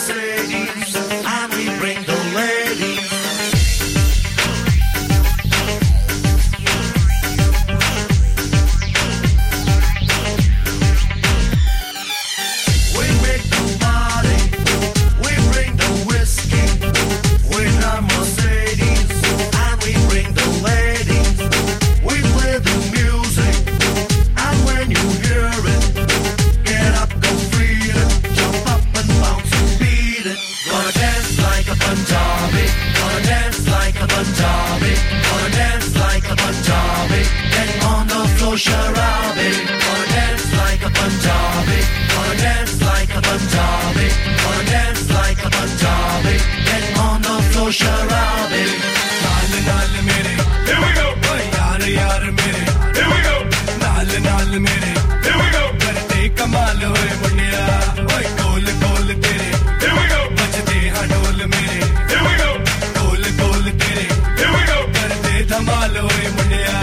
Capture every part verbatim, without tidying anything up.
Mercedes, and we bring the ladies. We make the party, we bring the whiskey. We're not Mercedes, and we bring the ladies. We play the music, and when you hear it, get up, go feel it, jump up and bounce and beat it. Gonna dance like a Punjabi, gonna dance like a Punjabi, gonna dance like a Punjabi. Get on the floor, Sharabi. Gonna dance like a Punjabi, gonna dance like a Punjabi, gonna dance like a Punjabi. Get on the floor, Sharabi. Naal naal mere, here we go. Oh yaar yaar mere, here we go. Naal naal mere, here we go. Karte kamal hoye mundiya, oy kol kol tere, here we go. Bajte ha dol mere, here we go. Kol kol tere, here we go. Karte dhamal hoye mundiya.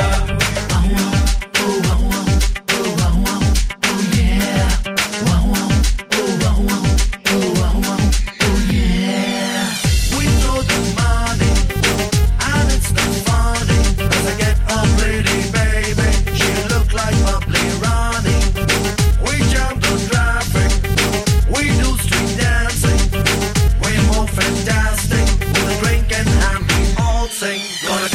We throw the money, and it's not funny, 'cause I get a pretty baby, she look like bubbly Ronnie. We jump the traffic, we do street dancing, we move fantastic, with a drink and hand we all sing. Gonna